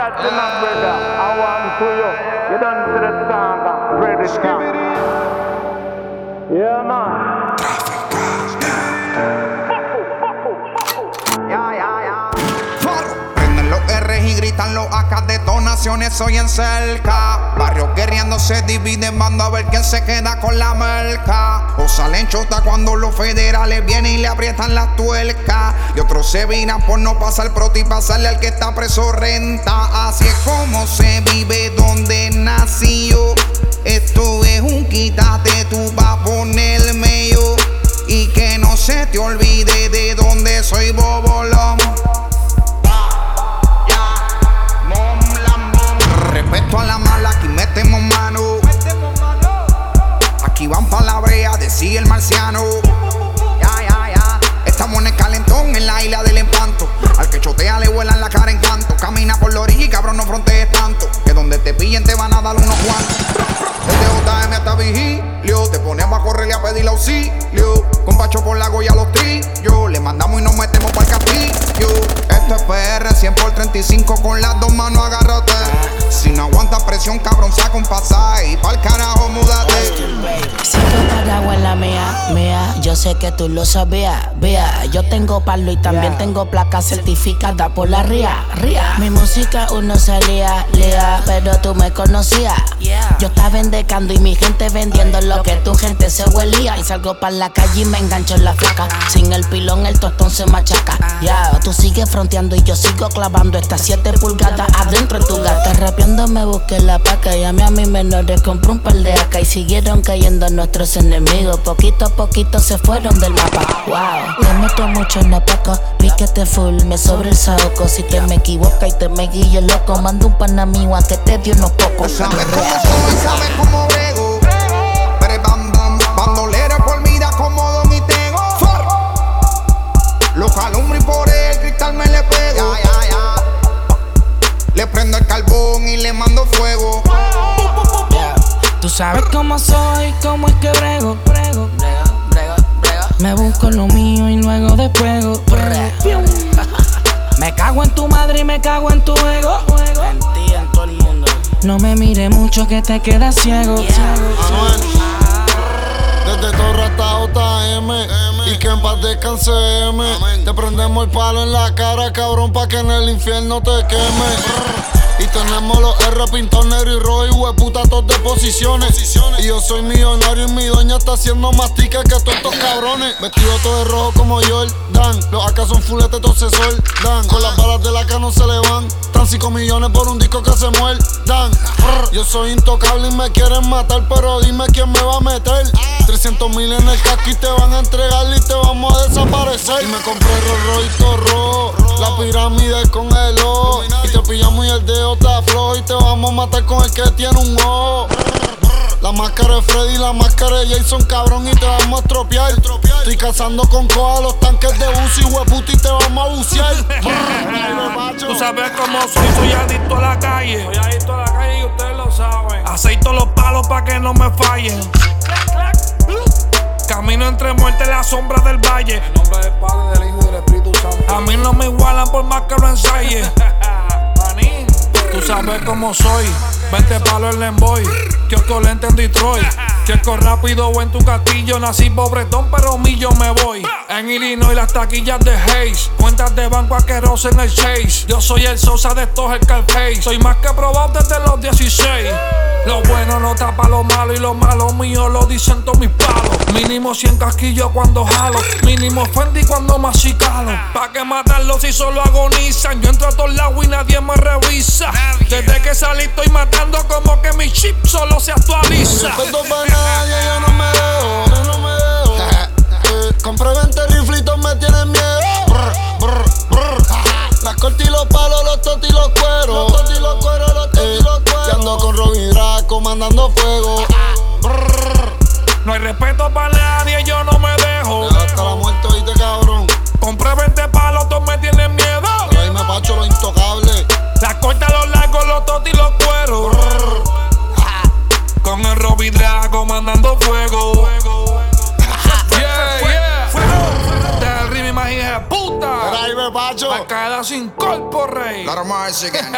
Listen up, brother. I want to you. You done see the song, ready song. Yeah, man. Prenden los R's y gritan los AK, detonaciones soy en cerca. Barrios guerreando se dividen, mando a ver quién se queda con la merca. O salen chota cuando los federales vienen y le aprietan las tuercas. Y otros se viran por no pasar proti y pasarle al que está preso renta. Así es como se vive donde nací yo. Esto es un quítate, tú vas a ponerme yo. Y que no se te olvide de dónde soy, bobolón. Respeto a la mala, aquí metemos mano. Aquí van pa' la brea, decía el marciano. Estamos en el calentón, en la isla del encanto. Al que chotea le vuelan la cara en canto. Camina por la orilla y cabrón no frontees tanto. Que donde te pillen te van a dar unos cuantos. Desde JM hasta Vigilio, te ponemos a correrle a pedir auxilio. Con Pacho por la Goya los trillos, le mandamos y nos metemos pa'l castillo. Esto es PR 100 por 35, con las dos manos agárrate. Si no aguantas presión, cabrón, saca un pasaje y pa'l carajo múdate. Si tú paraguas en la mía, yo sé que tú lo sabías. Vea, yo tengo palo y también tengo placa certificada por la RIA. Mi música uno salía, pero tú me conocías. Yo estaba endecando y mi gente vendiendo lo que tu gente se huelía. Y salgo pa' la calle y me engancho en la flaca. Sin el pilón el tostón se machaca. Tú sigues fronteando y yo sigo clavando estas 7 pulgadas adentro de tu gata. Rapeando me busqué la paca y a mí menores compré un par de AK. Y siguieron cayendo nuestros enemigos. Poquito a poquito se fueron del mapa. Te meto mucho en la paca, piquete full, me sobre el saoco. Si te me equivoca y te me guillo loco, mando un pana mío a que te dio unos pocos. Sabes cómo soy, sabes cómo brego. Pero bam bam, bandolera por vida como Don y Tego. Los alumbro y por el cristal me le pego. Le prendo el carbón y le mando fuego. Tú sabes cómo soy, cómo es que brego. Me busco lo mío y luego despego. Me cago en tu madre y me cago en tu ego. En ti, en todo el mundo. No me mire mucho que te quedas ciego. Anuel, desde Torre hasta JM, y que en paz descanse M. Te prendemos el palo en la cara, cabrón, pa' que en el infierno te queme. Y tenemos los R pintados negro y rojo y hueputa todos de posiciones. Y yo soy millonario y mi doña está haciendo más tickets que todos estos cabrones. Vestido todo de rojo como Jordan. Los AK son fuletes, todos se soldan. Con las balas de la AK no se le van. Tan 5 millones por un disco que se muerdan. Yo soy intocable y me quieren matar, pero dime quién me va a meter. 300,000 en el casco y te van a entregar y te vamos a desaparecer. Y me compré Rolls Royce todo rojo, la pirámide con el ojo. Y te pillamos y el dedo está flojo y te vamos a matar con el que tiene un ojo. La máscara de Freddy, la máscara de Jason, cabrón, y te vamos a estropear. Estoy cazando con coja los tanques de Uzi, hueputa, y te vamos a bucear. Tú sabes cómo soy adicto a la calle. Soy adicto a la calle y ustedes lo saben. Aceito los palos pa' que no me fallen. Camino entre muerte en la sombra del valle. En nombre del Padre, del Hijo y del Espíritu Santo. A mí no me igualan por más que lo ensaye. Manín, tú sabes cómo soy. 20 palos en Lemboy, kiosco lente en Detroit. Kiosco rápido o en tu castillo. Nací pobretón, pero millo me voy. En Illinois las taquillas de Hayes, cuentas de banco asqueroso en el Chase. Yo soy el Sosa de estos, el Carface. Soy más que probado desde los 16. Lo bueno no tapa lo malo y lo malo mío lo dicen todos mis palos. Mínimo 100 casquillos cuando jalo, mínimo Fendi cuando masicalo. Pa' que matarlos si solo agonizan. Yo entro a todos lados y nadie me revisa. Desde que salí estoy matando como que mi chip solo se actualiza. Respeto pa' nadie, yo no me dejo. Compré 20 riflitos, me tienen miedo. Las cortas y los palos, los totis y los cueros. Y ando con Robin Draco mandando fuego. No hay respeto para nadie, yo no me dejo. Hasta la muerte, oíste, cabrón. Compré 20 palos, todos me tienen miedo. Pero ahí me pacho lo intocable. Las cortas, los largos, los totis y los cueros. Con el Robin Draco mandando fuego. muchachos. Al Qaeda sin corpo, rey. Lot of Mexican.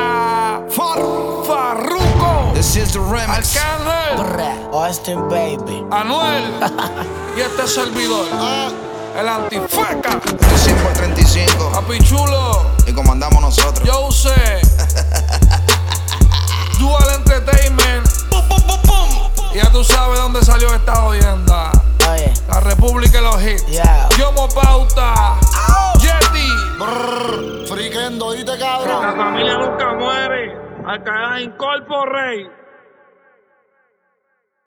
Farruko. This is the remix. Arcángel. Brr, Austin Baby. Anuel. Y este servidor. El antifeca. 35 por 35. Papi chulo. Y comandamos nosotros. Yo usé. Dual Entertainment. Ya tú sabes dónde salió esta jodienda. Oye, La República de los Hits. yeah. Yomo Pauta. Jetty. Friquendo, ¿oíste, cabrón? La familia nunca muere. Al Qaeda Incorpore.